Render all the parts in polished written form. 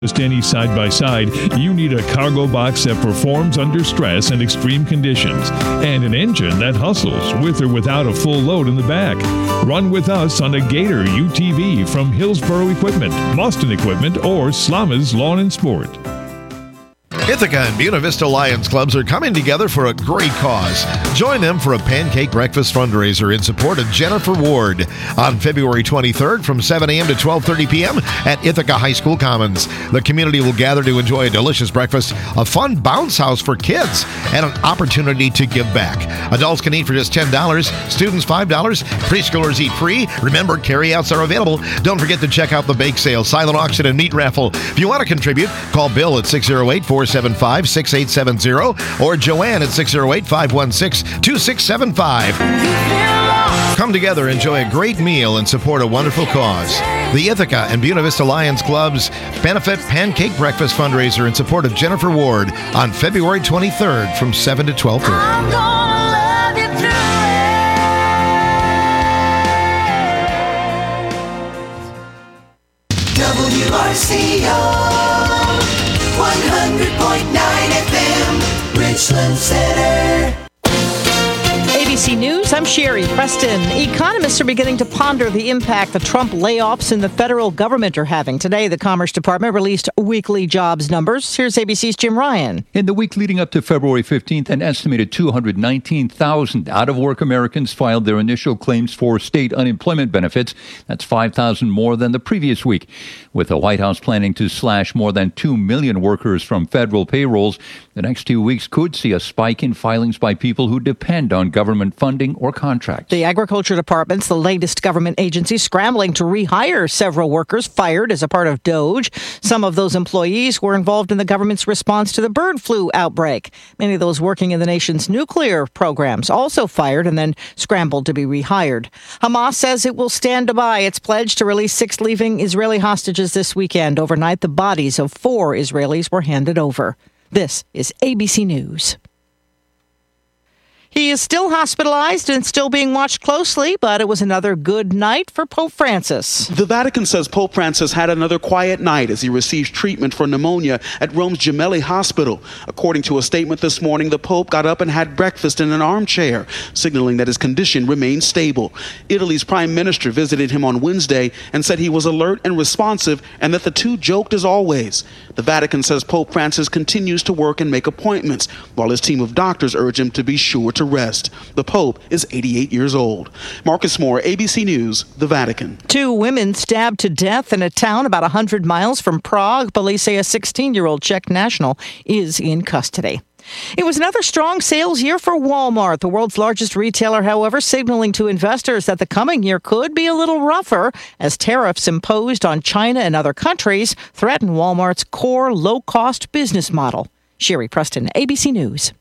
Any side-by-side, you need a cargo box that performs under stress and extreme conditions, and an engine that hustles with or without a full load in the back. Run with us on a Gator UTV from Hillsboro Equipment, Boston Equipment, or Slama's Lawn and Sport. Ithaca and Buena Vista Lions Clubs are coming together for a great cause. Join them for a pancake breakfast fundraiser in support of Jennifer Ward on February 23rd from 7 a.m. to 12:30 p.m. at Ithaca High School Commons. The community will gather to enjoy a delicious breakfast, a fun bounce house for kids, and an opportunity to give back. Adults can eat for just $10, students $5, preschoolers eat free. Remember, carryouts are available. Don't forget to check out the bake sale, silent auction, and meat raffle. If you want to contribute, call Bill at 608-475-6870 or Joanne at 608-516-2675. Come together, enjoy a great meal, and support a wonderful cause. The Ithaca and Buena Vista Lions Club's Benefit Pancake Breakfast fundraiser in support of Jennifer Ward on February 23rd from 7 to 12:30. I'm gonna love you through it. WRCO 100.9 FM, Richland Center. ABC News, I'm Sherry Preston. Economists are beginning to ponder the impact the Trump layoffs in the federal government are having. Today, the Commerce Department released weekly jobs numbers. Here's ABC's Jim Ryan. In the week leading up to February 15th, an estimated 219,000 out-of-work Americans filed their initial claims for state unemployment benefits. That's 5,000 more than the previous week. With the White House planning to slash more than 2 million workers from federal payrolls, the next 2 weeks could see a spike in filings by people who depend on government funding or contracts. The Agriculture Department's the latest government agency scrambling to rehire several workers fired as a part of DOGE. Some of those employees were involved in the government's response to the bird flu outbreak. Many of those working in the nation's nuclear programs also fired and then scrambled to be rehired. Hamas says it will stand by its pledge to release 6 leaving Israeli hostages this weekend. Overnight, the bodies of 4 Israelis were handed over. This is ABC News. He is still hospitalized and still being watched closely, but it was another good night for Pope Francis. The Vatican says Pope Francis had another quiet night as he receives treatment for pneumonia at Rome's Gemelli Hospital. According to a statement this morning, the Pope got up and had breakfast in an armchair, signaling that his condition remains stable. Italy's Prime Minister visited him on Wednesday and said he was alert and responsive and that the two joked as always. The Vatican says Pope Francis continues to work and make appointments, while his team of doctors urge him to be sure to rest. The Pope is 88 years old. Marcus Moore, ABC News, the Vatican. 2 women stabbed to death in a town about 100 miles from Prague. Police say a 16-year-old Czech national is in custody. It was another strong sales year for Walmart, the world's largest retailer, however, signaling to investors that the coming year could be a little rougher as tariffs imposed on China and other countries threaten Walmart's core low-cost business model. Sherry Preston, ABC News.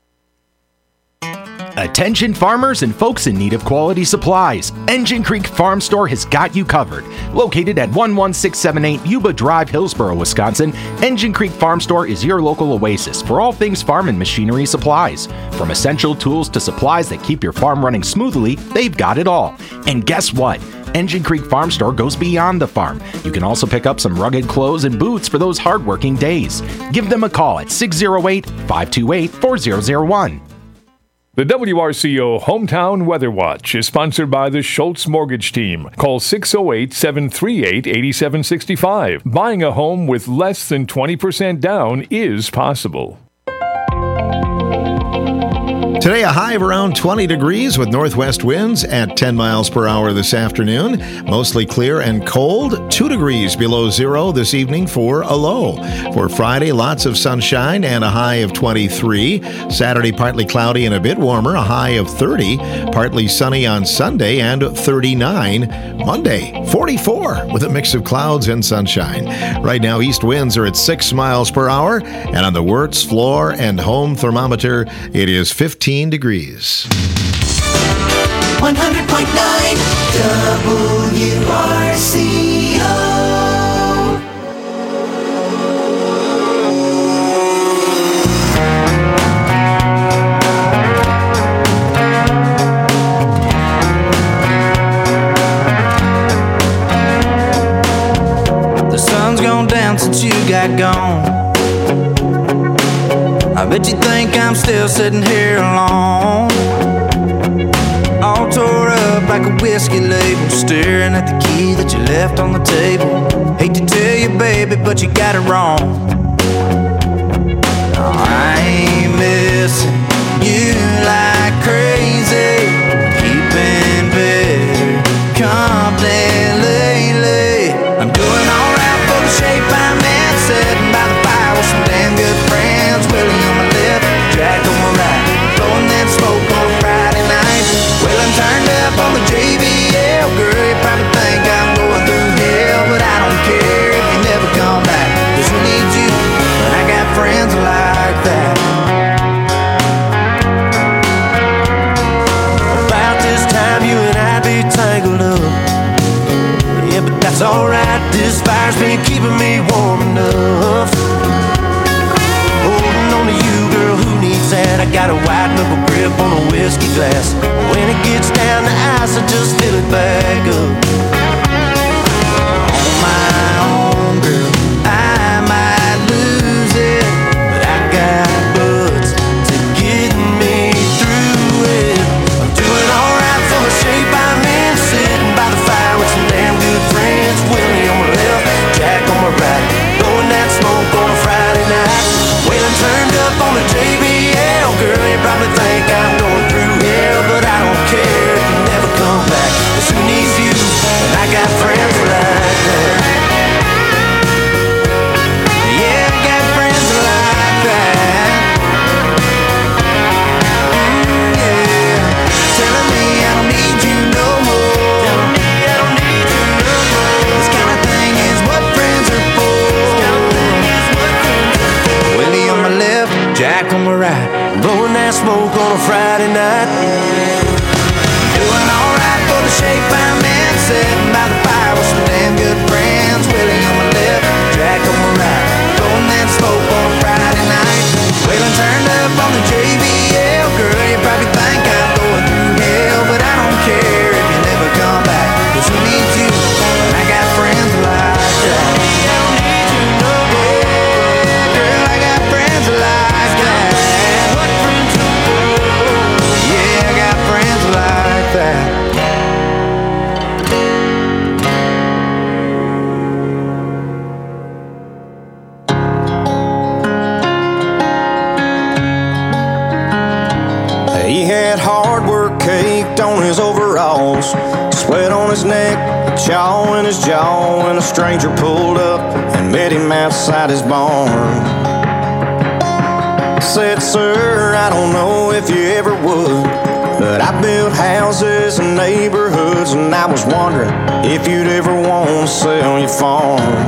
Attention farmers and folks in need of quality supplies. Engine Creek Farm Store has got you covered. Located at 11678 Yuba Drive, Hillsboro, Wisconsin, Engine Creek Farm Store is your local oasis for all things farm and machinery supplies. From essential tools to supplies that keep your farm running smoothly, they've got it all. And guess what? Engine Creek Farm Store goes beyond the farm. You can also pick up some rugged clothes and boots for those hardworking days. Give them a call at 608-528-4001. The WRCO Hometown Weather Watch is sponsored by the Schultz Mortgage Team. Call 608-738-8765. Buying a home with less than 20% down is possible. Today, a high of around 20 degrees with northwest winds at 10 miles per hour this afternoon. Mostly clear and cold. 2 degrees below zero this evening for a low. For Friday, lots of sunshine and a high of 23. Saturday, partly cloudy and a bit warmer, a high of 30. Partly sunny on Sunday and 39. Monday, 44 with a mix of clouds and sunshine. Right now, east winds are at 6 miles per hour. And on the Wirtz floor and home thermometer, it is 15 degrees. 100.9 WRCO. The sun's gone down since you got got gone. I bet you think I'm still sitting here alone, all tore up like a whiskey label, staring at the key that you left on the table. Hate to tell you, baby, but you got it wrong. No, I ain't missing you like crazy, keeping better company lately. I'm doing alright for the shape I'm in, sitting by the fire with some damn good friends. Willie on my left, Jack on my right, blowing that smoke on a Friday night. Well, I'm turned up on the JBL, girl, you probably think I'm going through hell, but I don't care if you never come back, 'cause who needs you when I got friends like that? About this time you and I be tangled up, yeah, but that's alright, this fire's been keeping me warm enough. Holding on to you, girl, who needs that? I got a white knuckle grip on a whiskey glass. When it gets down to ice, I just fill it back up. On my own, girl, I might lose it, but I got butts to get me through it. I'm doing alright for the shape I'm in, sitting by the fire with some damn good friends. Willie on my left, Jack on my right, blowing that smoke on a Friday night. Well, I'm turned up on the JBL, girl, you probably think I'm going through hell, but I don't care if you never come back, 'cause who needs you when I got friends like that? Yeah, I got friends like that. Yeah, telling me I don't need you no more. Telling me I don't need you no more. This kind of thing is what friends are for. This kind of thing is what friends are for. Willie on my left, Jack on my right, blowing that smoke on a Friday night. Doing alright for the shape I'm in, sitting by the fire with some damn good friends. Willie on my left, Jack on my right, blowing that smoke on a Friday night. Well, I'm turned up on the JBL, girl, you probably think I'm going through hell, but I don't care if you never come back, 'cause who needs you when I got friends like that? I don't need you no more. Girl, I got friends like that. What friends are for? Yeah, I got friends like that. He had hard work caked on his overalls, sweat on his neck, chaw in his jaw, when a stranger pulled up and met him outside his barn. Said, "Sir, I don't know if you ever would, but I built houses and neighborhoods, and I was wondering if you'd ever want to sell your farm."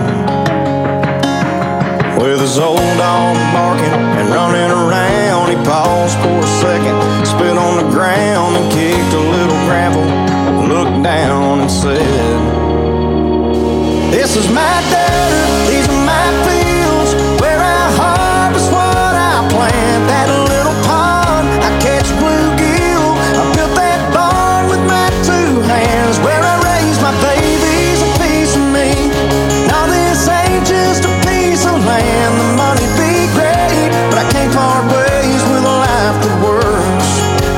With his old dog barking and running around, he paused for a second, spit on the ground and kicked a little gravel, looked down and said, "This is my dirt, these are my fields, where I harvest what I plant. That little pond, I catch bluegill. I built that barn with my two hands, where I raise my babies, a piece of me. Now this ain't just a piece of land. The money'd be great, but I can't part ways with a life that works.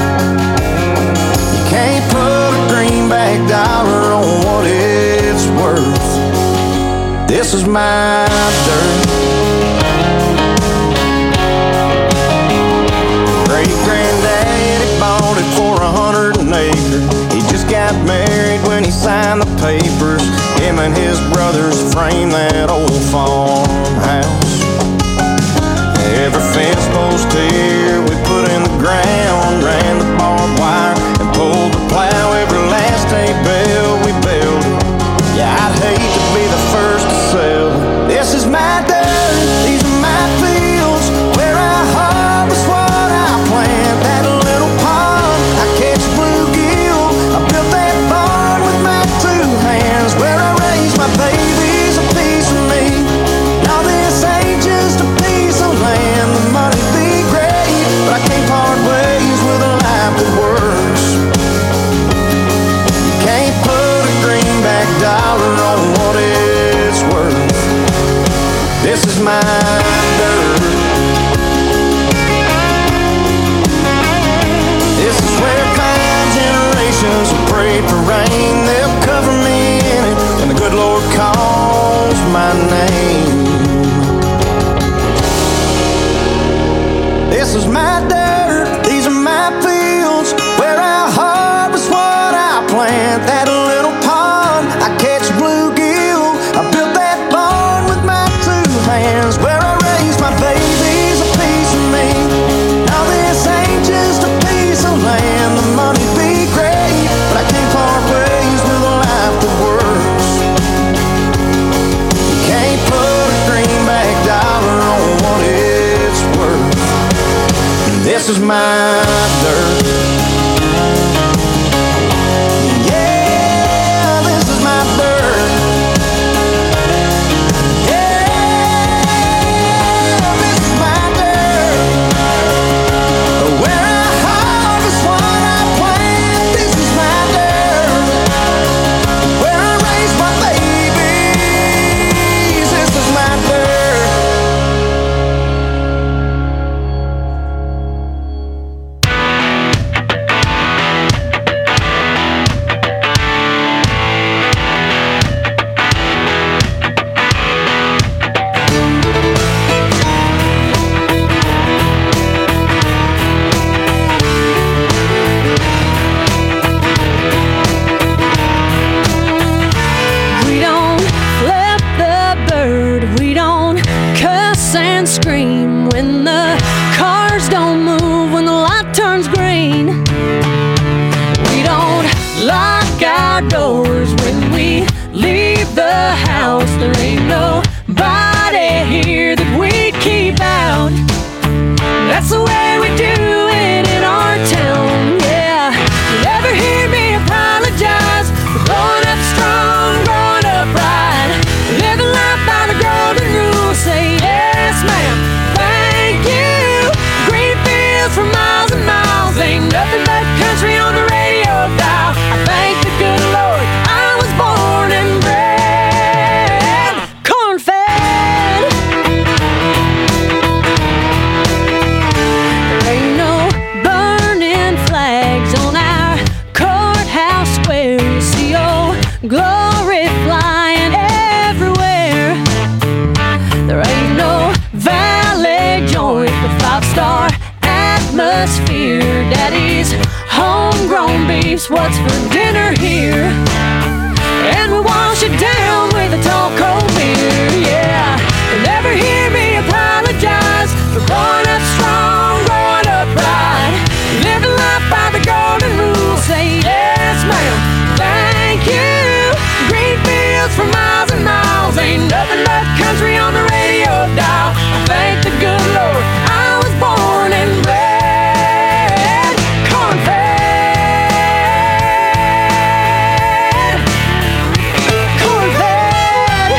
You can't put a greenback dollar on what it's worth. This my dirt. This is where 5 generations will pray for rain. They'll cover me in it when the good Lord calls my name. This is my dirt, these are my fields, where I harvest what I plant. That little pond, I catch bluegill. I built that barn with my 2 hands, where I raise my babies, a piece of me. Now this ain't just a piece of land. The money'd be great, but I can't part ways with a life that works. You can't put a greenback dollar on what it's worth. This is my dirt. Yeah, this is my dirt. Yeah, this is my dirt. Where I harvest what I plant. This is my dirt. Where I raise my babies. This is my dirt. We don't flip the bird, we don't cuss and scream when the cars don't move, when the light turns green. We don't lock our doors when we leave the house. There ain't nobody here that we keep out. That's the way we do it in our town, yeah. You never hear me apologize for growing up strong, growing up right, living life by the golden rule. Say yes, ma'am, thank you. Green fields for miles and miles, ain't nothing but country on the radio dial. I thank the good Lord I was born and bred corn-fed. There ain't no burning flags on our courthouse square. You see old glory flying everywhere. There ain't no valet joint with 5-star atmosphere. Daddy's homegrown beef's what's for dinner here. And we wash it down with a tall cold beer, yeah. You'll never hear me apologize for growing up strong, growing up right, living life by the golden rule. Say yes, ma'am, thank you. Green fields for miles and miles, ain't nothing but country on the radio dial. I thank the good Lord I was born and bred corn-fed. Corn-fed.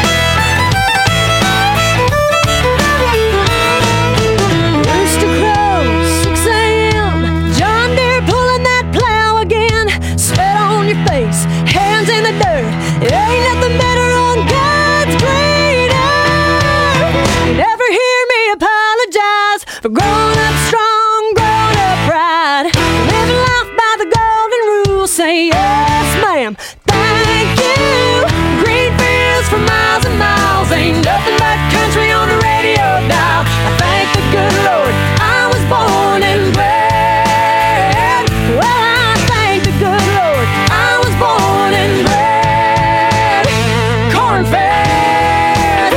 Rooster crows, 6 a.m. John Deere pulling that plow again. Sweat on your face, hands in the dirt. It ain't nothing better on God's green earth. You never hear me apologize for growing up strong, growing up right, living life by the golden rule. Say yes, ma'am, thank you. Green fields for miles and miles, ain't nothing but country on the radio dial. I thank the good Lord I was born and bred. Well, I thank the good Lord I was born and bred corn-fed.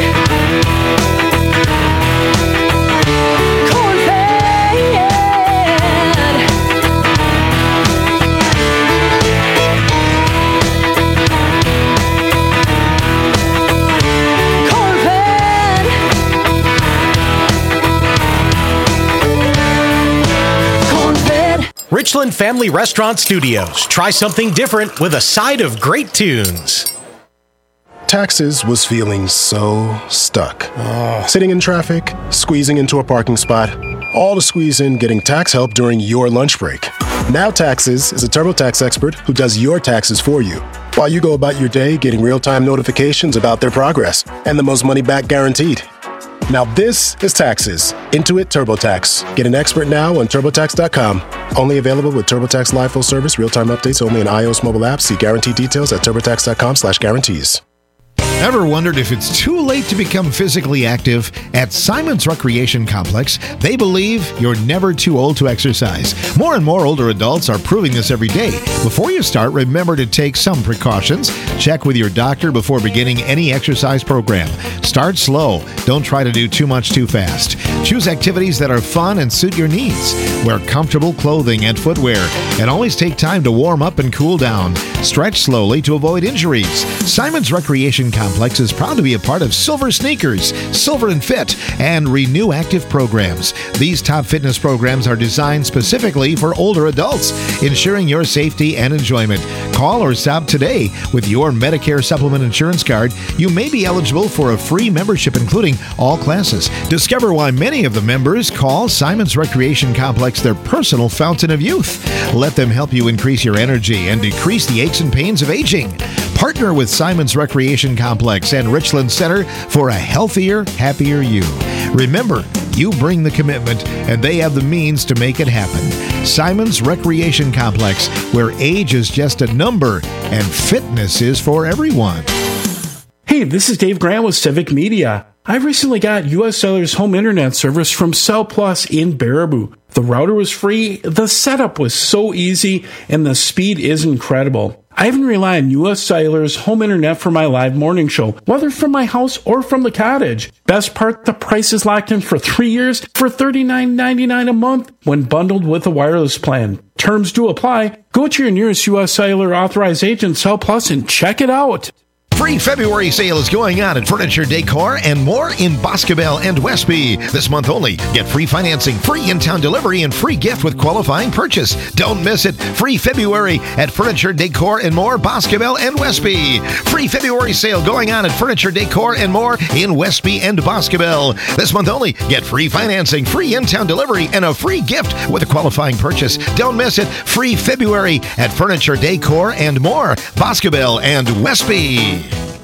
Richland Family Restaurant Studios. Try something different with a side of great tunes. Taxes was feeling so stuck. Sitting in traffic, squeezing into a parking spot, all to squeeze in getting tax help during your lunch break. Now Taxes is a TurboTax expert who does your taxes for you, while you go about your day getting real-time notifications about their progress and the most money back guaranteed. Now this is taxes. Intuit TurboTax. Get an expert now on TurboTax.com. Only available with TurboTax Live Full Service. Real-time updates only in iOS mobile apps. See guarantee details at TurboTax.com/guarantees. Ever wondered if it's too late to become physically active? At Simon's Recreation Complex, they believe you're never too old to exercise. More and more older adults are proving this every day. Before you start, remember to take some precautions. Check with your doctor before beginning any exercise program. Start slow. Don't try to do too much too fast. Choose activities that are fun and suit your needs. Wear comfortable clothing and footwear, and always take time to warm up and cool down. Stretch slowly to avoid injuries. Simon's Recreation Complex is proud to be a part of Silver Sneakers, Silver and Fit, and Renew Active programs. These top fitness programs are designed specifically for older adults, ensuring your safety and enjoyment. Call or stop today. With your Medicare Supplement Insurance Card, you may be eligible for a free membership including all classes. Discover why many of the members call Simon's Recreation Complex their personal fountain of youth. Let them help you increase your energy and decrease the aches and pains of aging. Partner with Simon's Recreation Complex and Richland Center for a healthier, happier you. Remember, you bring the commitment, and they have the means to make it happen. Simon's Recreation Complex, where age is just a number and fitness is for everyone. Hey, this is Dave Grant with Civic Media. I recently got U.S. Cellular's home internet service from Cell Plus in Baraboo. The router was free, the setup was so easy, and the speed is incredible. I even rely on U.S. Cellular's home internet for my live morning show, whether from my house or from the cottage. Best part, the price is locked in for 3 years for $39.99 a month when bundled with a wireless plan. Terms do apply. Go to your nearest U.S. Cellular authorized agent, Cell Plus, and check it out. Free February sale is going on at Furniture Decor and more in Boscobel and Westby. This month only. Get free financing, free in-town delivery, and free gift with qualifying purchase. Don't miss it. Free February at Furniture Decor and more, Boscobel and Westby. Free February sale going on at Furniture Decor and more in Westby and Boscobel. This month only. Get free financing, free in-town delivery, and a free gift with a qualifying purchase. Don't miss it. Free February at Furniture Decor and more, Boscobel and Westby.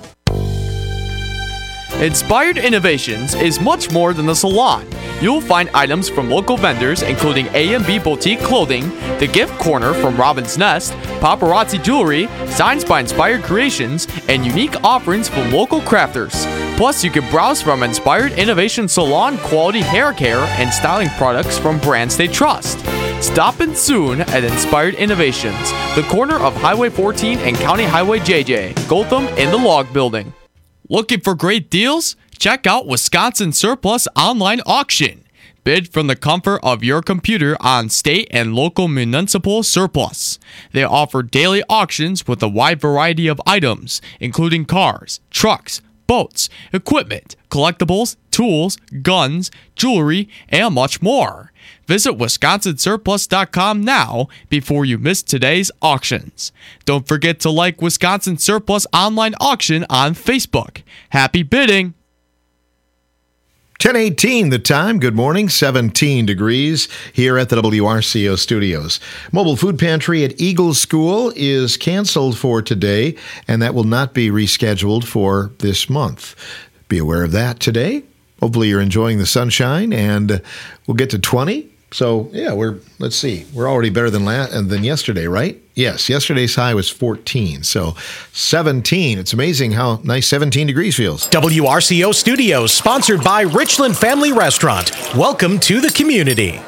Inspired Innovations is much more than a salon. You'll find items from local vendors including A&B Boutique Clothing, The Gift Corner from Robin's Nest, Paparazzi Jewelry, Signs by Inspired Creations, and unique offerings from local crafters. Plus, you can browse from Inspired Innovation Salon quality hair care and styling products from brands they trust. Stop in soon at Inspired Innovations, the corner of Highway 14 and County Highway JJ, Gotham in the Log Building. Looking for great deals? Check out Wisconsin Surplus Online Auction. Bid from the comfort of your computer on state and local municipal surplus. They offer daily auctions with a wide variety of items, including cars, trucks, boats, equipment, collectibles, tools, guns, jewelry, and much more. Visit WisconsinSurplus.com now before you miss today's auctions. Don't forget to like Wisconsin Surplus Online Auction on Facebook. Happy bidding! 10:18 the time. Good morning. 17 degrees here at the WRCO studios. Mobile food pantry at Eagle School is canceled for today, and that will not be rescheduled for this month. Be aware of that today. Hopefully you're enjoying the sunshine, and we'll get to 20. So, yeah, we're already better than yesterday, right? Yes, yesterday's high was 14, so 17. It's amazing how nice 17 degrees feels. WRCO Studios, sponsored by Richland Family Restaurant. Welcome to the community.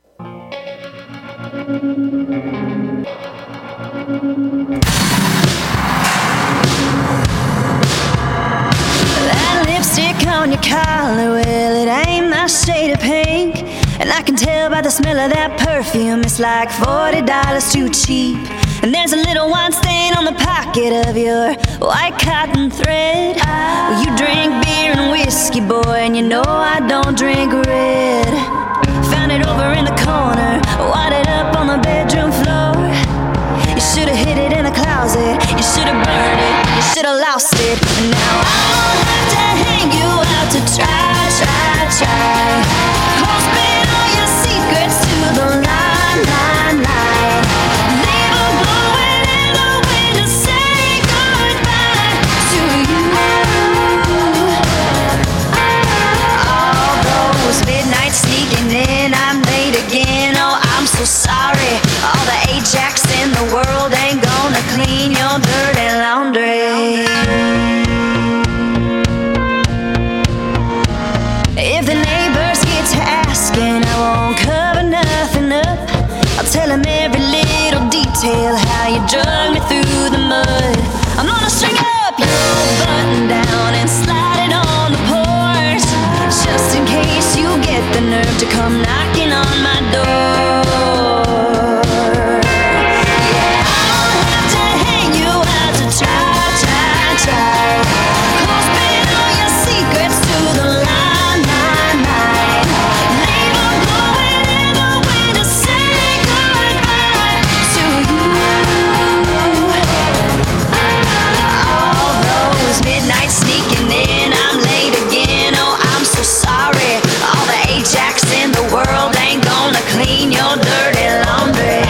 That lipstick on your collar, well, it ain't my shade of pink. And I can tell by the smell of that perfume, it's like $40 too cheap. And there's a little wine stain on the pocket of your white cotton thread. Well, you drink beer and whiskey, boy, and you know I don't drink red. Found it over in the corner, wadded up on the bedroom floor. You should've hid it in the closet, you should've burned it, you should've lost it. And now I won't have to hang you out to try. Won't spill all your secrets to the line. Leave a blowing in the wind to say goodbye to you. Oh, If the neighbors get to asking, I won't cover nothing up. I'll tell them every little detail, how you drug me through the mud. I'm gonna string up your button down and slide it on the porch, just in case you get the nerve to come knocking on my door. Yeah, I'll have to hang you out to try. Close all your secrets to the line. Leave them blowing in the wind to say goodbye to you. All those midnights sneaking in, I'm late again. Oh, I'm so sorry. All the Ajax in the world ain't gonna clean your dirty laundry.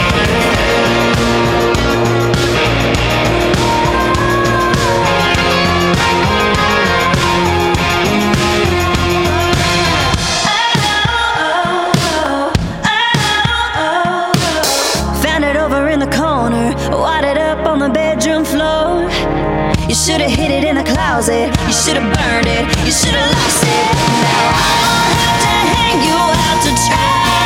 Found it over in the corner, wadded up on the bedroom floor. You should have hid it in the closet, you should have burned it, you should have lost it. Now I'll have to hang you out to try.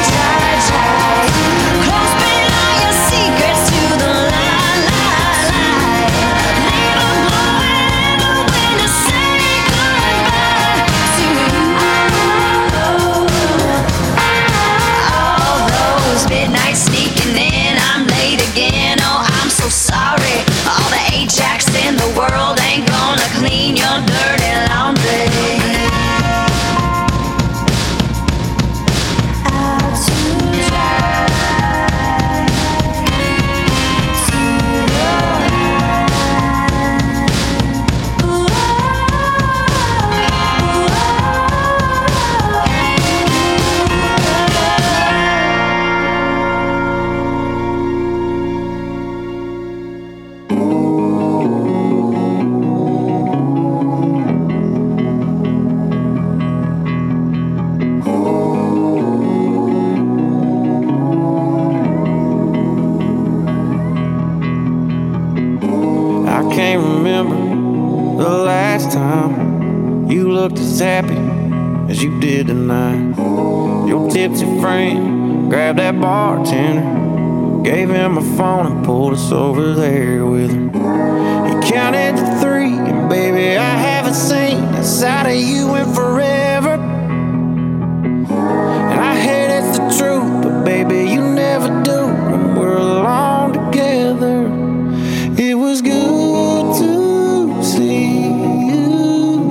Close all your secrets to the line. Leave them blowing in the wind to say goodbye to you. All those midnights sneaking in, I'm late again. Oh, I'm so sorry. All the Ajax in the world ain't gonna clean your dirty laundry. Out to dry. To your I can't remember the last time you looked as happy as you did tonight. Your tipsy friend grabbed that bartender, gave him a phone and pulled us over there with him. He counted to 3, and baby, I haven't seen a side of you in forever. And I hate it's the truth, but baby, you never do when we're alone together. It was good to see you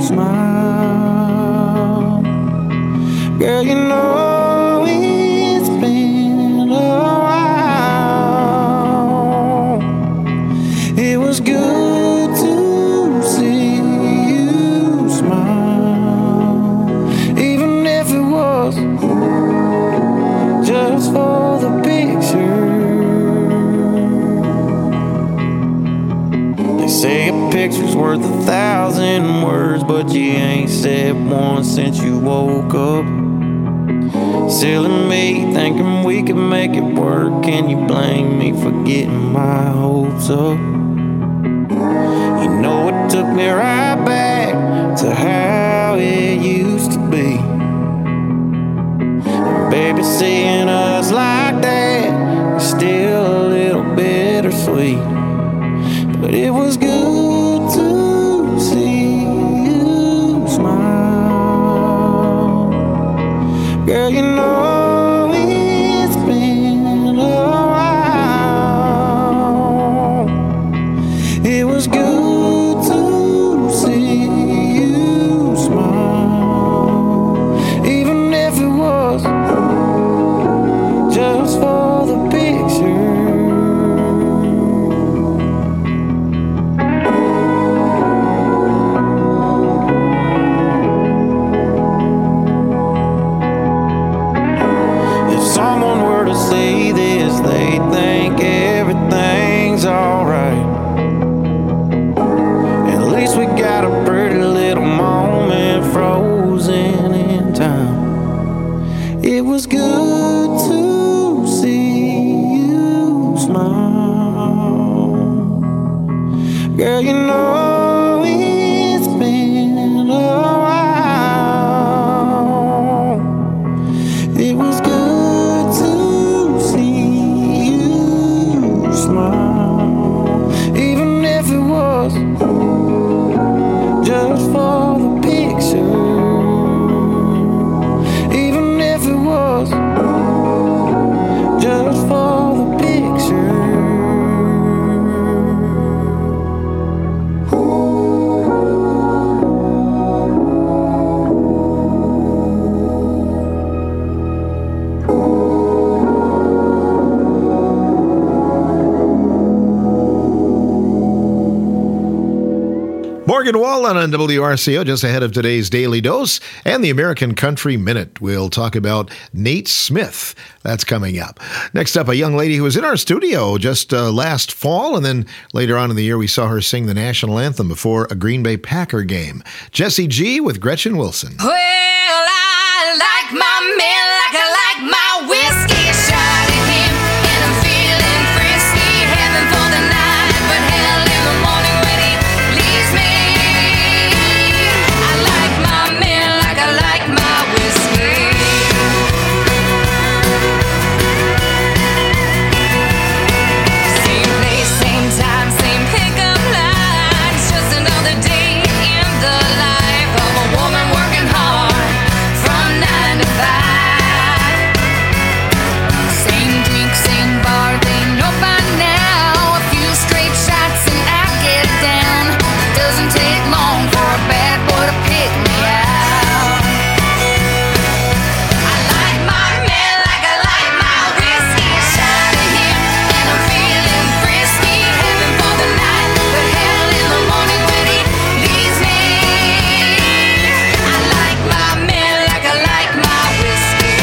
smile. Girl, you know it's been a while. It was good to see you smile, even if it was just for the picture. They say a picture's worth 1,000 words, but you ain't said one since you woke up. Silly me, thinking we could make it work. Can you blame me for getting my hopes up? You know it took me right back to how it used to be. And baby, seeing us like that is still a little bittersweet. But it was good to see you smile. Girl, you know it's been a while. It was good to see you smile, even if it was just for the picture. Say this, they think everything's alright. At least we got a pretty little moment frozen in time. It was good to see you smile. Girl, you know it's been a while. Morgan Wallen on WRCO, just ahead of today's Daily Dose and the American Country Minute. We'll talk about Nate Smith. That's coming up. Next up, a young lady who was in our studio just last fall, and then later on in the year, we saw her sing the national anthem before a Green Bay Packer game. Jessie G with Gretchen Wilson. Well, I like my men like I like my whiskey. A shot at him, and I'm feeling frisky. Heaven for the night, but hell in the morning when he leaves me. I like my men like I like my whiskey. Same place, same time, same pickup lines. Just another day in the life of a woman working hard from 9 to 5. Same drink, same bar, they know by now. A few straight shots and I get down. Doesn't take long for a bad boy to pick me out. I like my man like I like my whiskey. A shot at him and I'm feeling frisky. Heaven for the night, but hell in the morning when he leaves me. I like my man like I like my whiskey.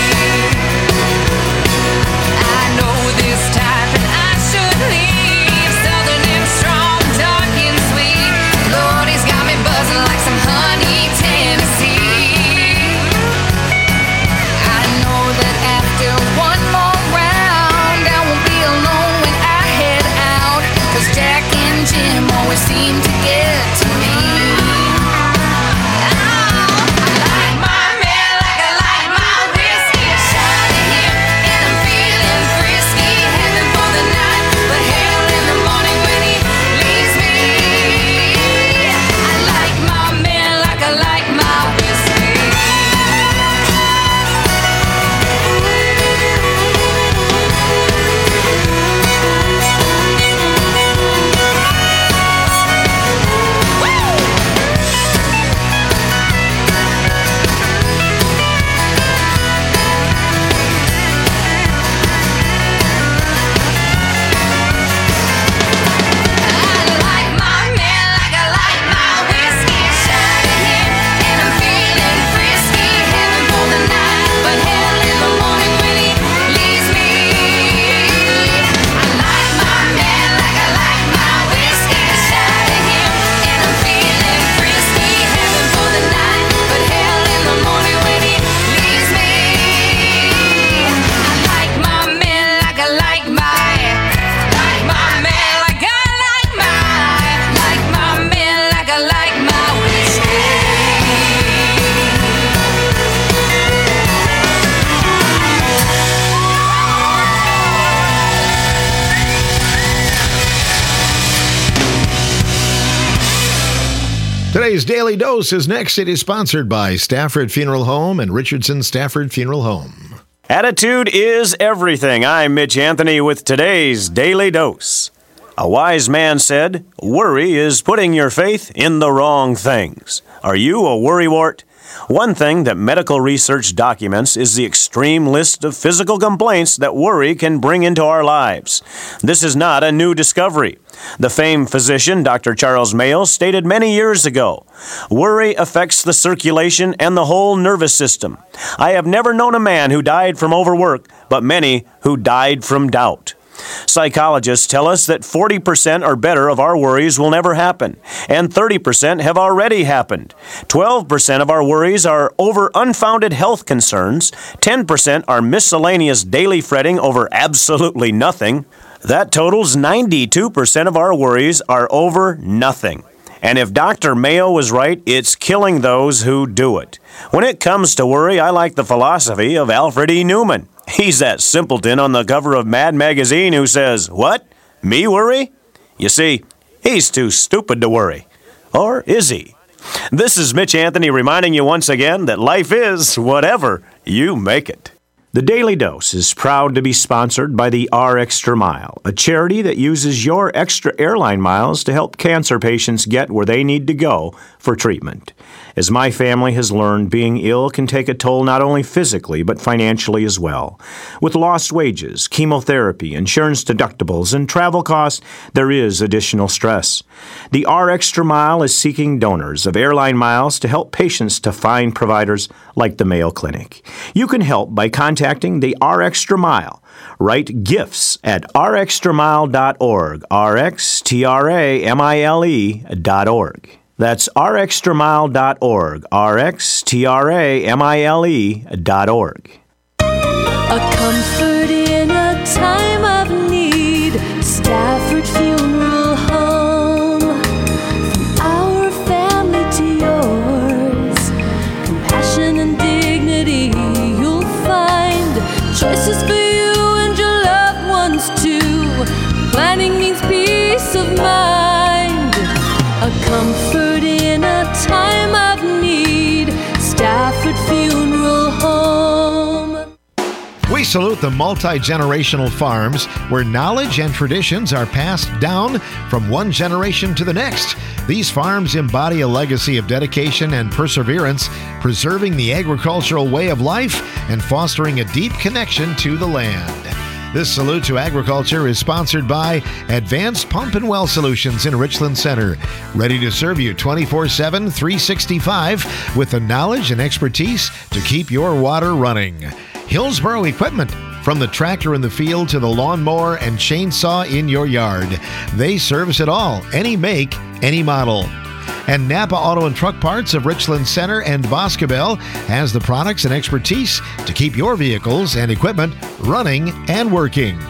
I know this type and I should leave. Southern and strong, dark and sweet. Lord, he's got me buzzing like some honey Tennessee. I know that after one more round, I won't be alone when I head out. 'Cause Jack and Jim always seem to get to me. I like my man like I like my whiskey. A shot at him and I'm feeling frisky. Heaven for the night, but hell in the morning when he leaves me. I like my man like I like my whiskey. I like my man like I like my whiskey. A shot at him and I'm feeling frisky. Heaven for the night, but hell in the morning when he leaves me. I like my man like I like my whiskey. A shot at him and I'm feeling frisky. Heaven for the night, but hell in the morning when he leaves me. I like my man like I like my man like I like my man like I like my whiskey. Today's Daily Dose is next. It is sponsored by Stafford Funeral Home and Richardson Stafford Funeral Home. Attitude is everything. I'm Mitch Anthony with today's Daily Dose. A wise man said, "Worry is putting your faith in the wrong things." Are you a worrywart? One thing that medical research documents is the extreme list of physical complaints that worry can bring into our lives. This is not a new discovery. The famed physician, Dr. Charles Mayo, stated many years ago, "Worry affects the circulation and the whole nervous system. I have never known a man who died from overwork, but many who died from doubt." Psychologists tell us that 40% or better of our worries will never happen, and 30% have already happened. 12% of our worries are over unfounded health concerns, 10% are miscellaneous daily fretting over absolutely nothing. That totals 92% of our worries are over nothing. And if Dr. Mayo was right, it's killing those who do it. When it comes to worry, I like the philosophy of Alfred E. Newman. He's that simpleton on the cover of Mad Magazine who says, "What? Me worry?" You see, he's too stupid to worry. Or is he? This is Mitch Anthony reminding you once again that life is whatever you make it. The Daily Dose is proud to be sponsored by the RExtra Mile, a charity that uses your extra airline miles to help cancer patients get where they need to go for treatment. As my family has learned, being ill can take a toll not only physically but financially as well. With lost wages, chemotherapy, insurance deductibles, and travel costs, there is additional stress. The RExtra Mile is seeking donors of airline miles to help patients to find providers like the Mayo Clinic. You can help by contacting the RExtra Mile. Write gifts at rextramile.org, rxtramile.org. That's rxtramile.org, rxtramile.org. A comfort in a time of need. Stafford Funeral Home. From our family to yours. Compassion and dignity you'll find. Choices for you and your loved ones too. Planning means peace of mind. A comfort in a time of need. Stafford Funeral Home. We salute the multi-generational farms where knowledge and traditions are passed down from one generation to the next. These farms embody a legacy of dedication and perseverance, preserving the agricultural way of life and fostering a deep connection to the land. This Salute to Agriculture is sponsored by Advanced Pump and Well Solutions in Richland Center, ready to serve you 24/7, 365 with the knowledge and expertise to keep your water running. Hillsboro Equipment, from the tractor in the field to the lawnmower and chainsaw in your yard. They service it all, any make, any model. And Napa Auto and Truck Parts of Richland Center and Boscobel has the products and expertise to keep your vehicles and equipment running and working.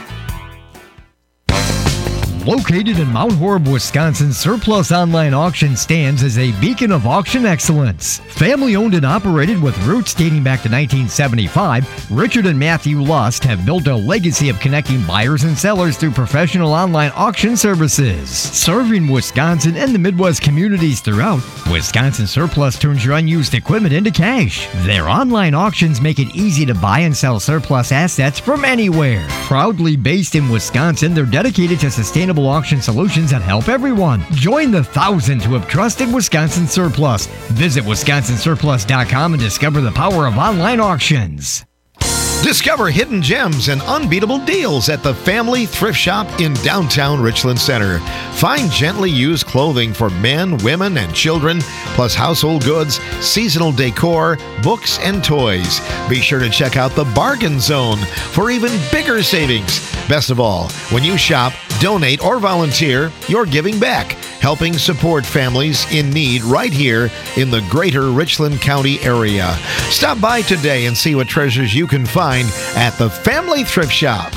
Located in Mount Horeb, Wisconsin, Surplus Online Auction stands as a beacon of auction excellence. Family owned and operated with roots dating back to 1975, Richard and Matthew Lust have built a legacy of connecting buyers and sellers through professional online auction services. Serving Wisconsin and the Midwest communities throughout, Wisconsin Surplus turns your unused equipment into cash. Their online auctions make it easy to buy and sell surplus assets from anywhere. Proudly based in Wisconsin, they're dedicated to sustainable auction solutions that help everyone. Join the thousands who have trusted Wisconsin Surplus. Visit wisconsinsurplus.com and discover the power of online auctions. Discover hidden gems and unbeatable deals at the Family Thrift Shop in downtown Richland Center. Find gently used clothing for men, women, and children, plus household goods, seasonal decor, books, and toys. Be sure to check out the Bargain Zone for even bigger savings. Best of all, when you shop, donate, or volunteer, you're giving back, helping support families in need right here in the greater Richland County area. Stop by today and see what treasures you can find at the Family Thrift Shop.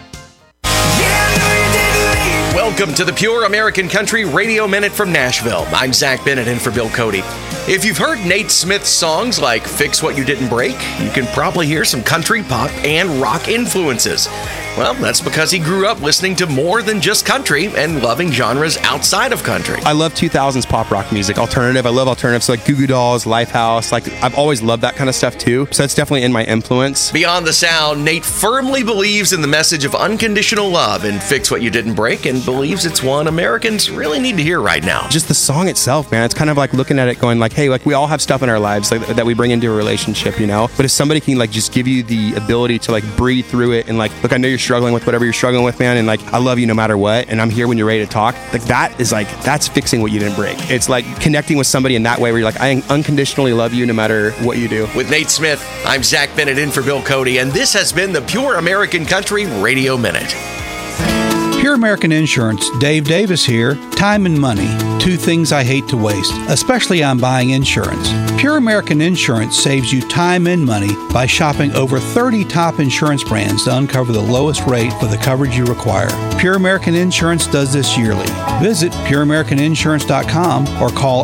Welcome to the Pure American Country Radio Minute from Nashville. I'm Zach Bennett in for Bill Cody. If you've heard Nate Smith's songs like Fix What You Didn't Break, you can probably hear some country, pop, and rock influences. Well, that's because he grew up listening to more than just country and loving genres outside of country. I love 2000s pop rock music, alternative. I love alternatives like Goo Goo Dolls, Lifehouse. Like, I've always loved that kind of stuff too. So that's definitely in my influence. Beyond the sound, Nate firmly believes in the message of unconditional love in Fix What You Didn't Break and believes it's one Americans really need to hear right now. Just the song itself, man. It's kind of like looking at it going like, hey, like we all have stuff in our lives like, that we bring into a relationship, you know? But if somebody can like just give you the ability to like breathe through it and like, look, I know you're struggling with whatever you're struggling with, man, and like I love you no matter what, and I'm here when you're ready to talk. Like that's fixing what you didn't break. It's like connecting with somebody in that way where you're like, I unconditionally love you no matter what you do. With Nate Smith, I'm Zach Bennett in for Bill Cody, and this has been the Pure American Country Radio Minute. Pure American Insurance, Dave Davis here. Time and money, two things I hate to waste, especially on buying insurance. Pure American Insurance saves you time and money by shopping over 30 top insurance brands to uncover the lowest rate for the coverage you require. Pure American Insurance does this yearly. Visit pureamericaninsurance.com or call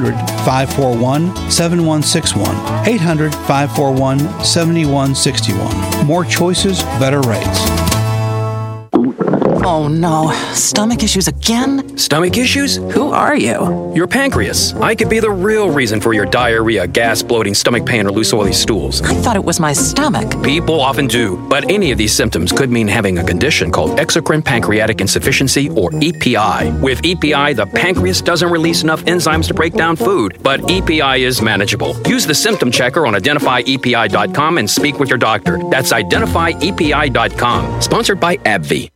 800-541-7161. 800-541-7161. More choices, better rates. Oh no, stomach issues again? Stomach issues? Who are you? Your pancreas. I could be the real reason for your diarrhea, gas, bloating, stomach pain, or loose oily stools. I thought it was my stomach. People often do, but any of these symptoms could mean having a condition called exocrine pancreatic insufficiency, or EPI. With EPI, the pancreas doesn't release enough enzymes to break down food, but EPI is manageable. Use the symptom checker on identifyepi.com and speak with your doctor. That's identifyepi.com. Sponsored by AbbVie.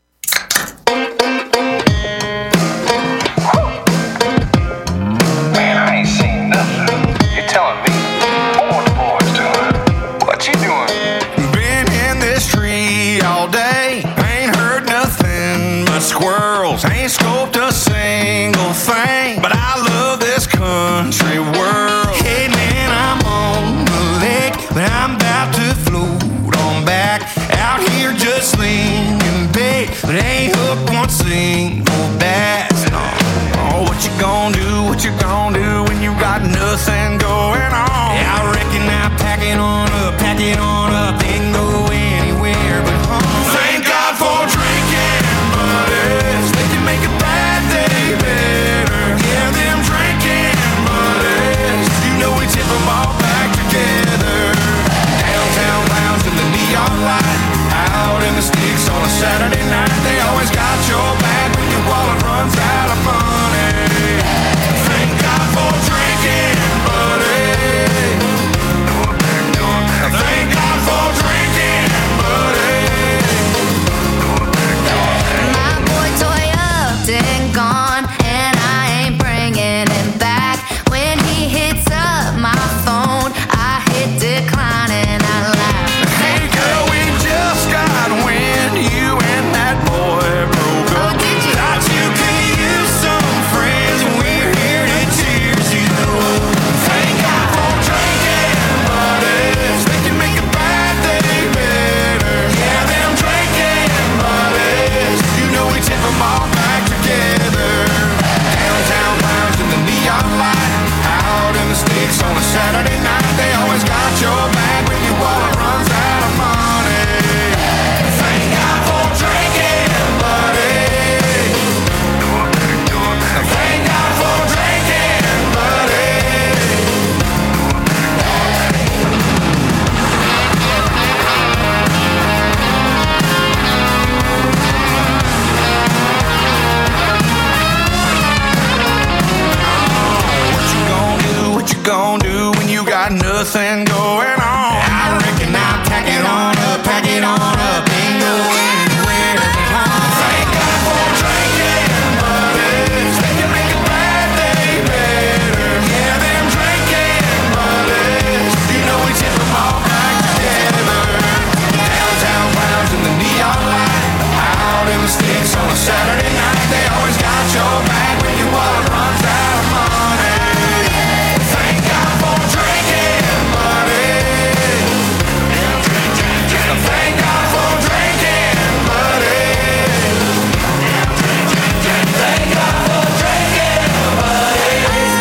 Man, I ain't seen nothing. You're telling me what the boys doing? What you doing? Been in this tree all day. Ain't heard nothing but squirrels. Ain't scoped a single thing. But I love this country world. Hey man, I'm on the lake, but I'm about to float on back. Out here just slinging bait, but ain't hooked one single bass. No. Oh, what you gonna do? What you gonna do when you got nothing going on? Yeah, I reckon I pack it on up, and go anywhere but home. Thank God for drinking buddies. They can make a bad day better. Yeah, them drinking buddies. You know we tip them all back together. Downtown lounge in the neon light. Out in the sticks on a Saturday night. They always got your back when your wallet runs out of money. Thank God for drinking buddies. Thank God for drinking buddies. My boy toy up and gone, and I ain't bringing him back. When he hits up my phone, I hit decline and I laugh. Hey girl, we just got wind. You and that boy broke up. Thought you could use some friends, and we're here to cheers you up. Thank God for drinking buddies. They can make a bad day better. Yeah, them drinking buddies. You know we tip them all back together. Downtown lounge in the neon light. Out in the sticks on a Saturday night. They always got your back when your wallet runs out of money. Thank God for drinking buddies. Thank God for drinking buddies. What you gonna do when you got nothing going on? I reckon I'll pack it on up, and go anywhere but home. Thank God for drinking buddies. They can make a bad day better. Yeah, them drinking buddies. You know we tip them all back together. Downtown lounge in the neon light. Out in the sticks on a Saturday night. They always got your back when your wallet runs out of money. Thank God for drinking buddies. Thank God for drinking buddies. Thank God for drinking buddies.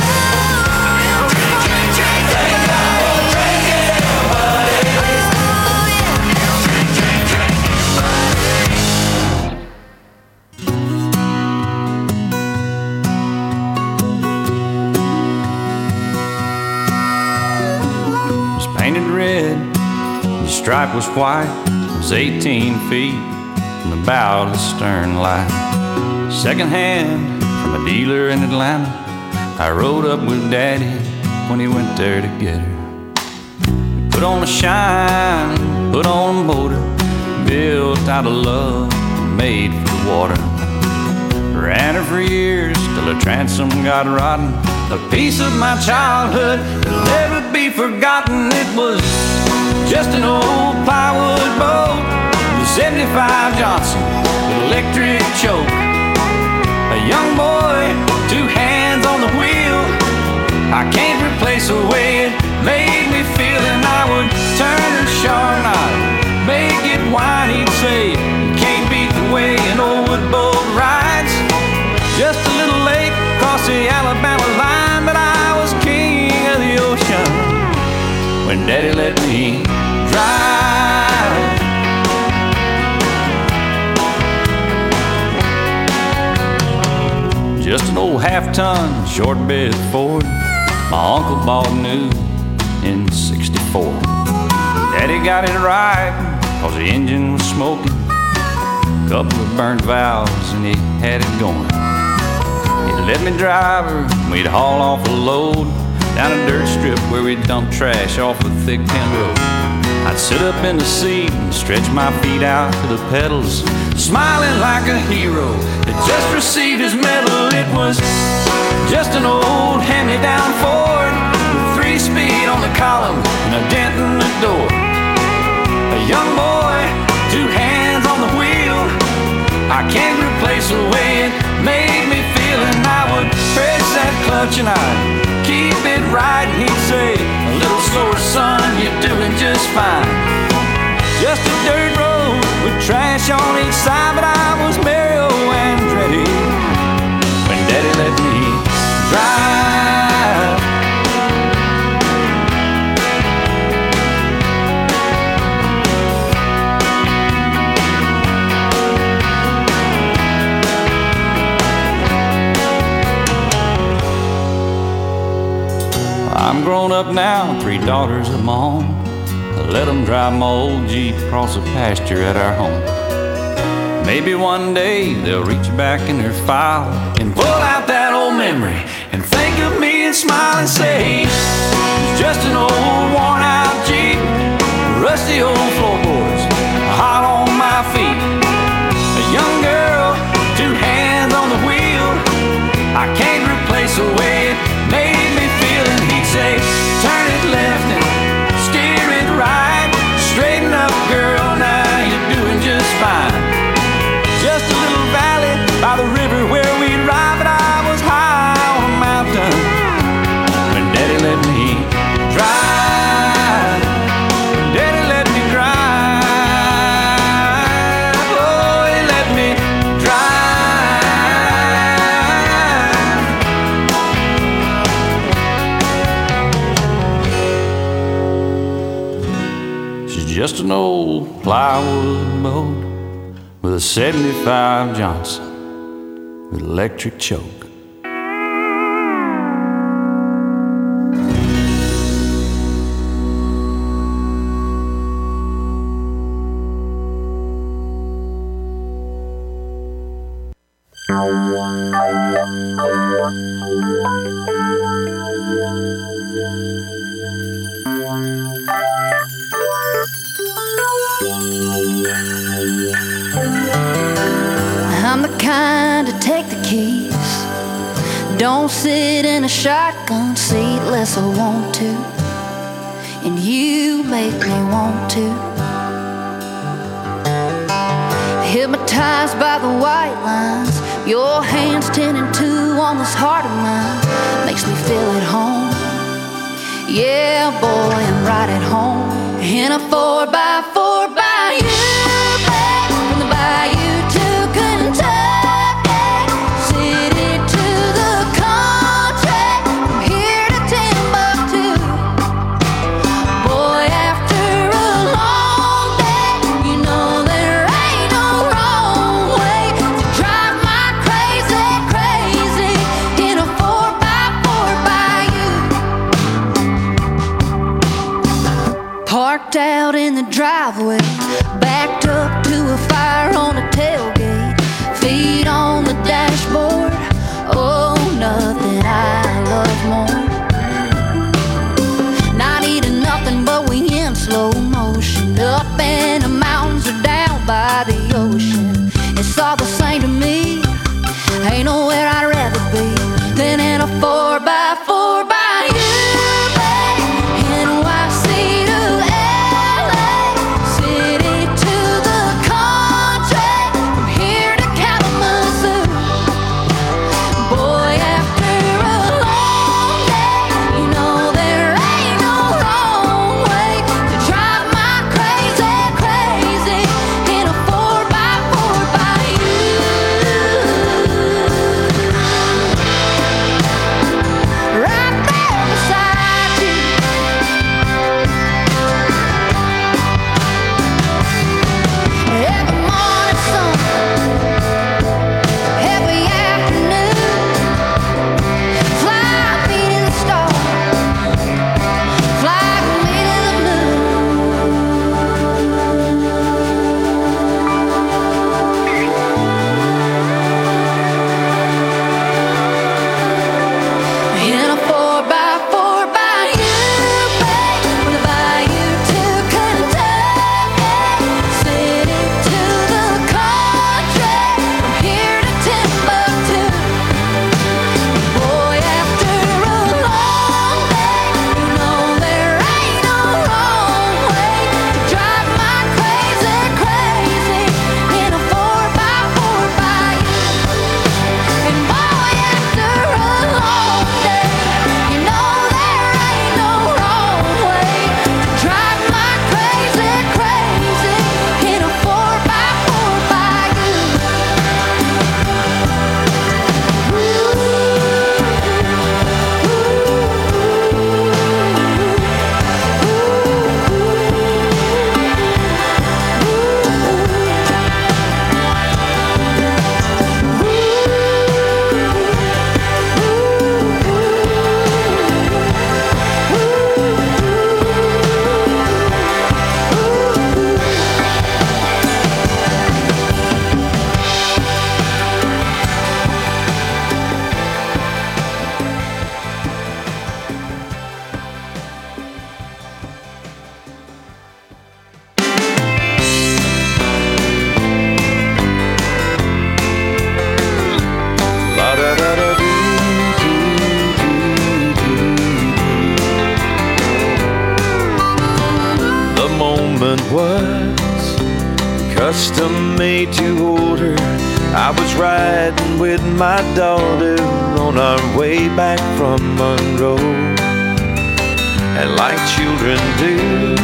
Thank God for drinking was painted red, the stripe was white. It was 18 feet from the bow to the stern light. Second hand from a dealer in Atlanta. I rode up with Daddy when he went there to get her. We put on a shine, put on a motor, built out of love, made for the water. Ran her for years till her transom got rotten. A piece of my childhood that'll never be forgotten. It was just an old plywood boat, the 75 Johnson with electric choke. A young boy, 2 hands on the wheel. I can't replace the way it made me feel. And I would turn her sharp, I'd make it whine. He'd say, you can't beat the way an old wood boat rides. Just a little late across the Alabama line, but I was king of the ocean when Daddy let me drive. just an old half-ton short bed Ford my uncle bought new in '64. Daddy got it right, cause the engine was smoking, couple of burnt valves and he had it going. He'd let me drive her, we'd haul off a load down a dirt strip where we'd dump trash off a thick pin road. I'd sit up in the seat and stretch my feet out to the pedals, smiling like a hero that just received his medal. It was just an old hand-me-down Ford with 3-speed on the column and a dent in the door. A young boy, 2 hands on the wheel, I can't replace the way it made me feel. And I would press that clutch and I'd keep it right, and he'd say, a little slower son, you're doing just fine. Just a dirt road with trash on each side, but I was Mario Andretti when Daddy let me drive. I'm grown up now, 3 daughters of my own. I let them drive my old Jeep across the pasture at our home. Maybe one day they'll reach back in their file and pull out that old memory and think of me and smile and say, it's just an old worn out Jeep, rusty old floorboards, hot on my feet. A young girl, 2 hands on the wheel, I can't replace the way it made me feel. And he'd say, turn it left and steer it right, straighten up girl, now you're doing just fine. Just a little valley by the river where we'd ride, but I was high on a mountain when Daddy let me drive. Daddy let me drive. Oh, he let me drive. She's just an old plywood boat with a 75 Johnson with electric choke. I'm the kind to take the keys, don't sit in a shotgun seat unless I want to, and you make me want to. Hypnotized by the white lines, your hands 10 and 2 on this heart of mine, makes me feel at home. Yeah, boy, I'm right at home in a 4x4 by you, babe, from the bayou to Kentucky, city to the country, from here to Timbuktu. Boy, after a long day, you know there ain't no wrong way to drive my crazy, crazy in a 4x4 by you. Parked out in the driveway, backed up to a fire on the tailgate, feet on the dashboard. Oh, nothing I love more. Not eating nothing, but we in slow motion, up in the mountains or down by the ocean. It's all the same to me. Ain't nowhere I'd rather be than in a 4x4 by you, babe. NYC to LA, city to the country, from here to Kalamazoo. Boy, after a long day, you know there ain't no wrong way to drive moment was custom made to order. I was riding with my daughter on our way back from Monroe. And like children do,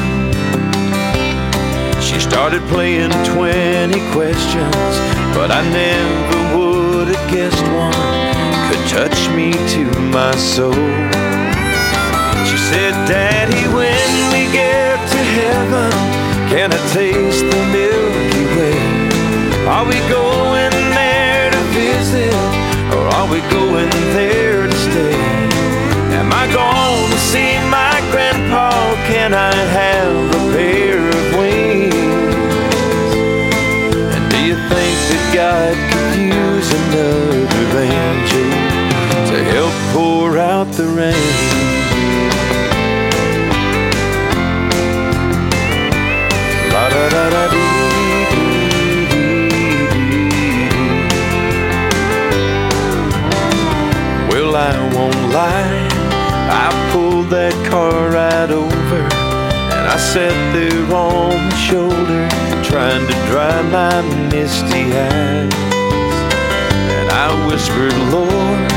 she started playing 20 questions, but I never would have guessed one could touch me to my soul. She said, Daddy, when we get to heaven, can I taste the Milky Way? Are we going there to visit, or are we going there to stay? Am I going to see my grandpa? Can I have a pair of wings? And do you think that God could use another angel to help pour out the rain? La da da da dee. Well, I won't lie, I pulled that car right over, and I sat there on the shoulder trying to dry my misty eyes. And I whispered, Lord,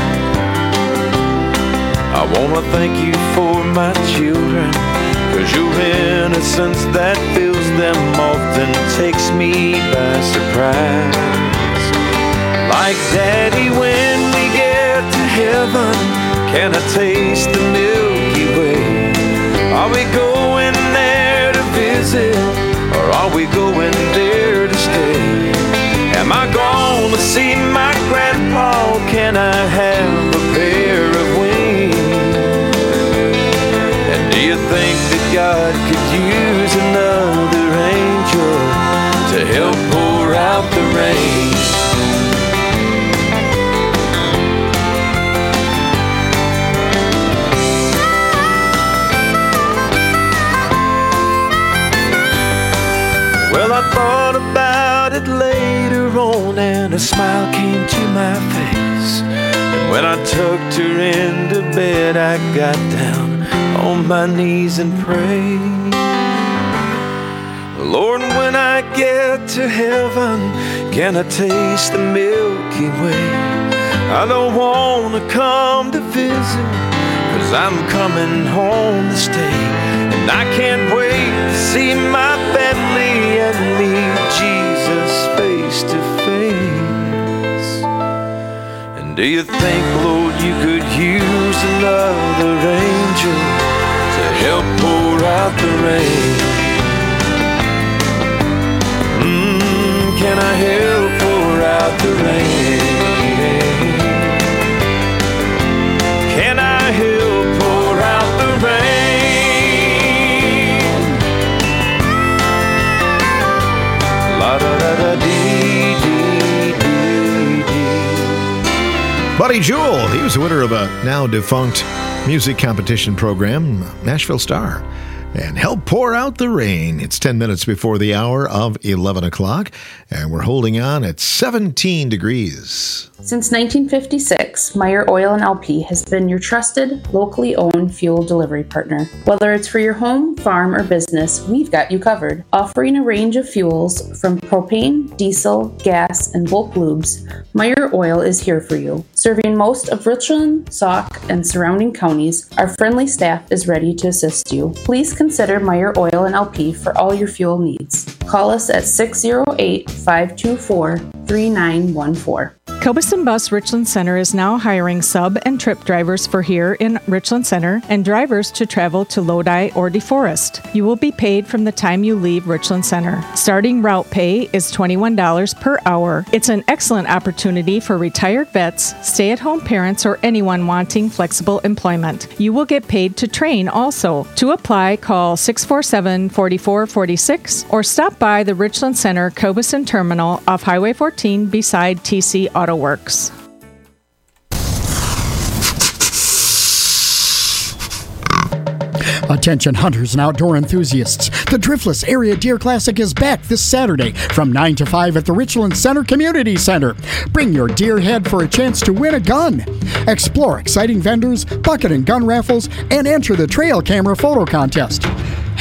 I wanna thank you for my children, 'cause your innocence that fills them often takes me by surprise. Like Daddy, when we get to heaven, can I taste the Milky Way? Are we going there to visit, or are we going there to stay? Am I gonna see my grandpa? Can I have a pair of wings? And do you think that God could use another angel to help pour out the rain? Well, I thought about it later on, and a smile came to my face. And when I tucked her into bed, I got down on my knees and prayed. Lord, when I get to heaven, can I taste the Milky Way? I don't want to come to visit, 'cause I'm coming home to stay. And I can't wait to see my family and meet Jesus face to face. And do you think, Lord, you could use another angel to help pour out the rain? Can I help pour out the rain? Can I help pour out the rain? La da da da dee dee dee dee. Buddy Jewel, he was the winner of a now defunct music competition program, Nashville Star. And help pour out the rain. It's 10 minutes before the hour of 11 o'clock, and we're holding on at 17 degrees. Since 1956, Meyer Oil and LP has been your trusted, locally owned fuel delivery partner. Whether it's for your home, farm, or business, we've got you covered. Offering a range of fuels from propane, diesel, gas, and bulk lubes, Meyer Oil is here for you. Serving most of Richland, Sauk, and surrounding counties, our friendly staff is ready to assist you. Please consider Meyer Oil and LP for all your fuel needs. Call us at 608-524-3914. Cobison Bus Richland Center is now hiring sub and trip drivers for here in Richland Center and drivers to travel to Lodi or DeForest. You will be paid from the time you leave Richland Center. Starting route pay is $21 per hour. It's an excellent opportunity for retired vets, stay-at-home parents, or anyone wanting flexible employment. You will get paid to train also. To apply, call 647-4446 or stop by the Richland Center Cobison Terminal off Highway 14 beside TC Auto Works. Attention hunters and outdoor enthusiasts. The Driftless Area Deer Classic is back this Saturday from 9 to 5 at the Richland Center Community Center. Bring your deer head for a chance to win a gun. Explore exciting vendors, bucket and gun raffles, and enter the trail camera photo contest.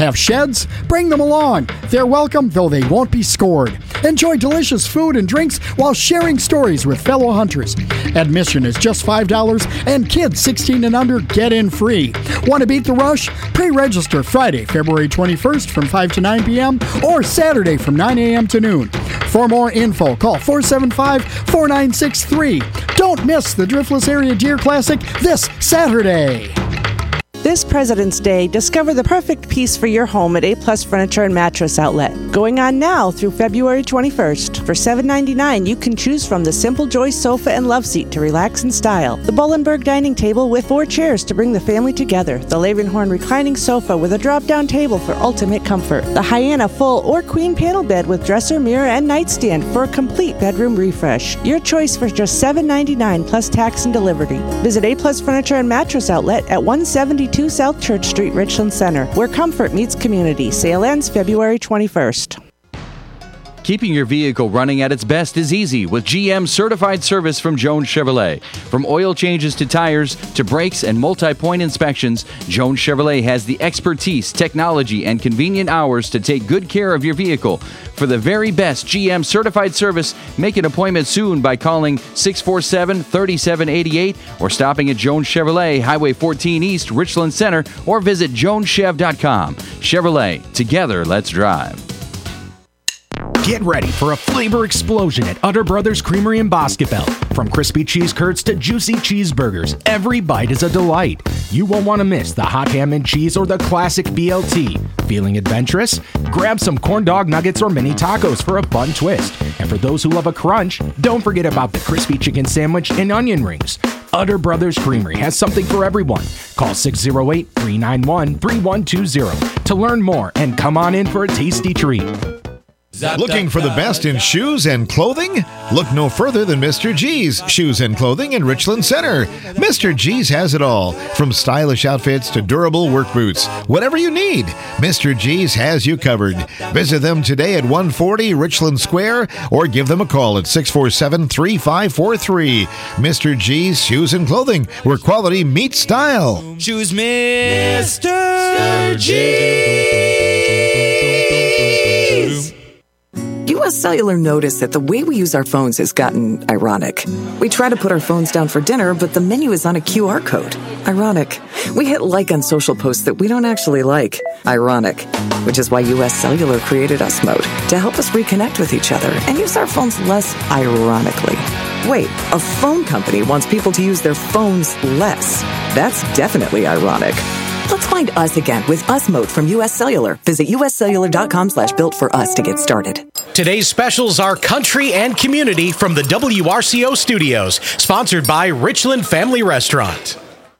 Have sheds? Bring them along. They're welcome, though they won't be scored. Enjoy delicious food and drinks while sharing stories with fellow hunters. Admission is just $5, and kids 16 and under get in free. Want to beat the rush? Pre-register Friday, February 21st from 5 to 9 p.m. or Saturday from 9 a.m. to noon. For more info, call 475-4963. Don't miss the Driftless Area Deer Classic this Saturday. This President's Day, discover the perfect piece for your home at A-Plus Furniture and Mattress Outlet. Going on now through February 21st. For $7.99, you can choose from the Simple Joy sofa and love seat to relax in style, the Bullenberg dining table with 4 chairs to bring the family together, the Levenhorn reclining sofa with a drop-down table for ultimate comfort, the Hyena full or queen panel bed with dresser, mirror, and nightstand for a complete bedroom refresh. Your choice for just $7.99 plus tax and delivery. Visit A-Plus Furniture and Mattress Outlet at 172 South Church Street, Richland Center, where comfort meets community. Sale ends February 21st. Keeping your vehicle running at its best is easy with GM certified service from Jones Chevrolet. From oil changes to tires to brakes and multi-point inspections, Jones Chevrolet has the expertise, technology, and convenient hours to take good care of your vehicle. For the very best GM certified service, make an appointment soon by calling 647-3788 or stopping at Jones Chevrolet, Highway 14 East, Richland Center, or visit joneschev.com. Chevrolet, together, let's drive. Get ready for a flavor explosion at Utter Brothers Creamery in Boscobel. From crispy cheese curds to juicy cheeseburgers, every bite is a delight. You won't want to miss the hot ham and cheese or the classic BLT. Feeling adventurous? Grab some corn dog nuggets or mini tacos for a fun twist. And for those who love a crunch, don't forget about the crispy chicken sandwich and onion rings. Utter Brothers Creamery has something for everyone. Call 608-391-3120 to learn more and come on in for a tasty treat. Looking for the best in shoes and clothing? Look no further than Mr. G's Shoes and Clothing in Richland Center. Mr. G's has it all, from stylish outfits to durable work boots. Whatever you need, Mr. G's has you covered. Visit them today at 140 Richland Square or give them a call at 647-3543. Mr. G's Shoes and Clothing, where quality meets style. Choose Mr. G's. U.S. Cellular noticed that the way we use our phones has gotten ironic. We try to put our phones down for dinner, but the menu is on a QR code. Ironic. We hit like on social posts that we don't actually like. Ironic. Which is why U.S. Cellular created Us Mode to help us reconnect with each other and use our phones less ironically. Wait, a phone company wants people to use their phones less. That's definitely ironic. Let's find us again with Us Mode from U.S. Cellular. Visit uscellular.com/built-for-us to get started. Today's specials are country and community from the WRCO studios, sponsored by Richland Family Restaurant.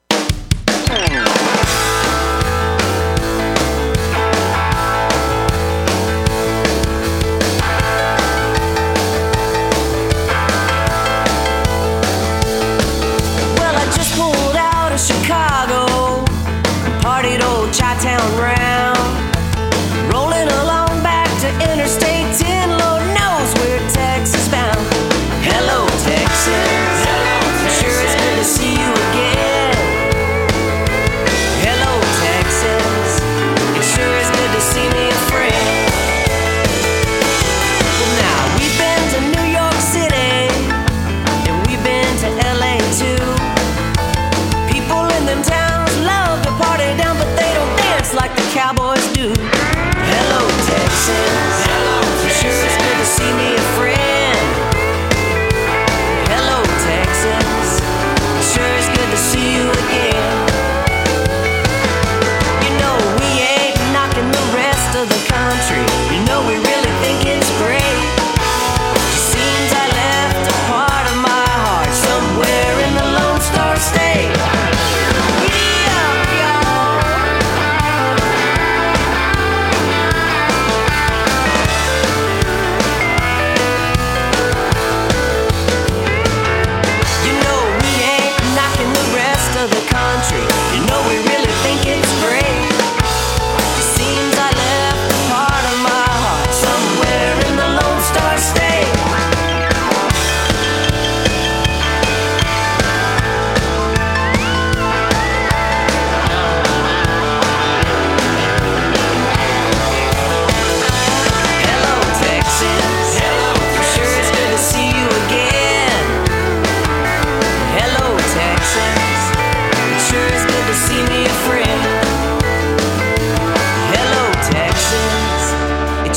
Well, I just pulled out of Chicago, partied old Chi-Town round, rolling along back to Interstate 10. Lord knows we're Texas bound. Hello, Texas. Hello, Texas. Sure it's good to see you again.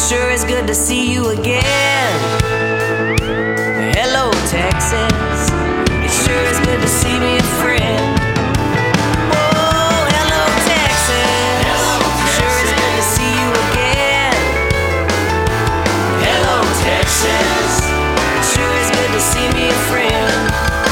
sure is good to see you again. Hello, Texas. It sure is good to see me a friend. See me a friend.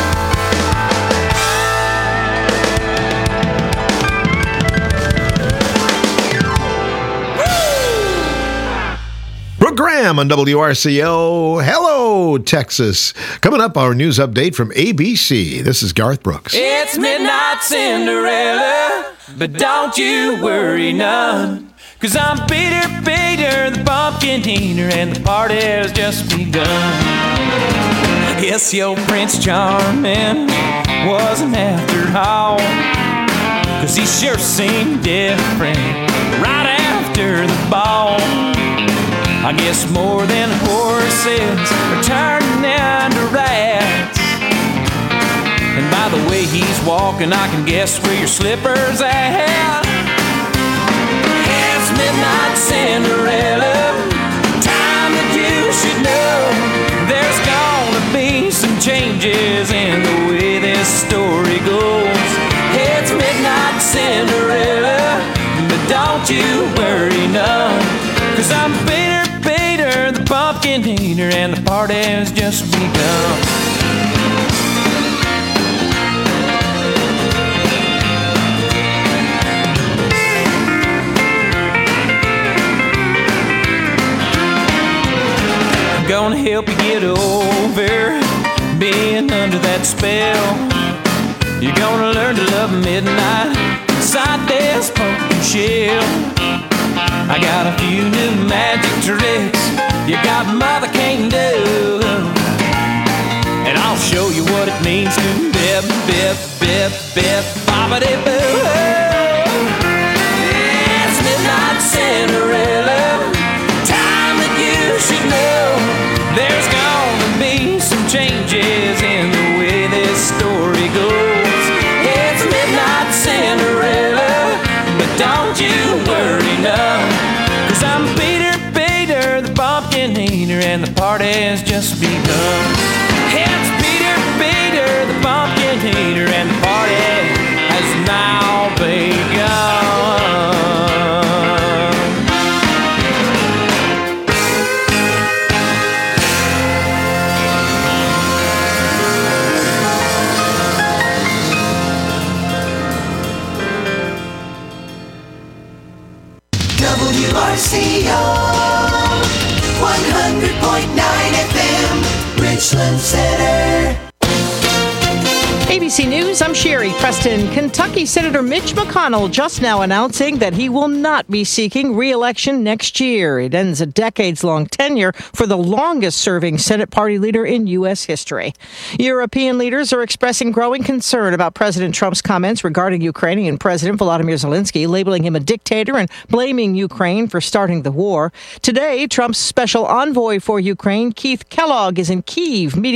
Brooke Graham on WRCO. Hello, Texas. Coming up, our news update from ABC. This is Garth Brooks. It's midnight Cinderella, but don't you worry none. 'Cause I'm Peter, the pumpkin eater, and the party has just begun. I guess your Prince Charming wasn't after all, 'cause he sure seemed different right after the ball. I guess more than horses are turning into rats. And by the way he's walking, I can guess where your slipper's at. It's midnight Cinderella, time that you should know. There's gonna be some changes in the way this story goes. It's midnight Cinderella, but don't you worry none. 'Cause I'm Peter, the pumpkin eater, and the party has just begun. Gonna help you get over being under that spell. You're gonna learn to love midnight inside this pumpkin shell. I got a few new magic tricks you got mother can't do, and I'll show you what it means to bip, bip, bip, bip, bobbity-boo. It's midnight Cinderella, time that you should know. There's gonna be some changes in the way this story goes. It's midnight Cinderella, but don't you worry none. 'Cause I'm Peter, the pumpkin eater, and the party has just begun. It's Peter, the pumpkin eater, and the party has now begun. WRCO 100.9 FM, Richland Center. ABC News, I'm Sherry Preston. Kentucky Senator Mitch McConnell just now announcing that he will not be seeking re-election next year. It ends a decades-long tenure for the longest-serving Senate party leader in U.S. history. European leaders are expressing growing concern about President Trump's comments regarding Ukrainian President Volodymyr Zelensky, labeling him a dictator and blaming Ukraine for starting the war. Today, Trump's special envoy for Ukraine, Keith Kellogg, is in Kyiv meeting